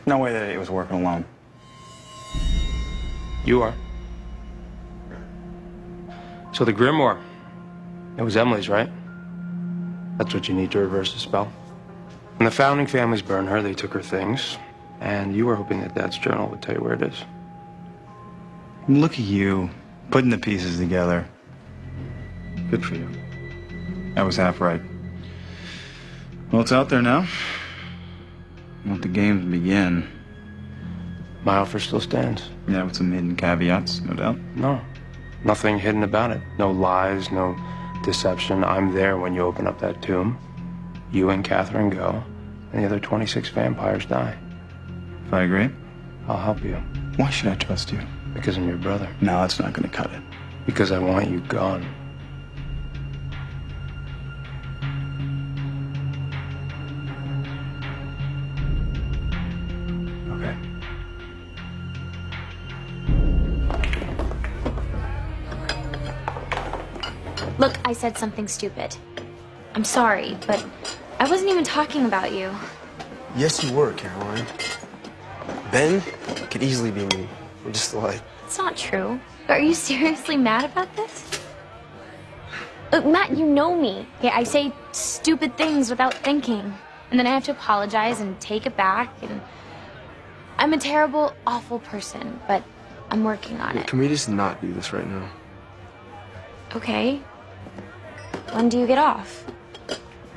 No way that he was working alone. You are. So the Grimoire, it was Emily's, right? That's what you need to reverse the spell. When the founding families burned her, they took her things, and you were hoping that Dad's journal would tell you where it is. Look at you, putting the pieces together. Good for you. I was half right. Well, it's out there now. Let the games begin. My offer still stands. Yeah, with some hidden caveats, no doubt. No, nothing hidden about it. No lies, no deception. I'm there when you open up that tomb. You and Catherine go, and the other 26 vampires die. If I agree? I'll help you. Why should I trust you? Because I'm your brother. No, that's not gonna cut it. Because I want you gone. Okay. Look, I said something stupid. I'm sorry, but I wasn't even talking about you. Yes, you were, Caroline. Ben could easily be me. We're just alike. It's not true. Are you seriously mad about this? Look, Matt, you know me. Okay, I say stupid things without thinking. And then I have to apologize and take it back. And I'm a terrible, awful person, but I'm working on it. Can we just not do this right now? Okay. When do you get off?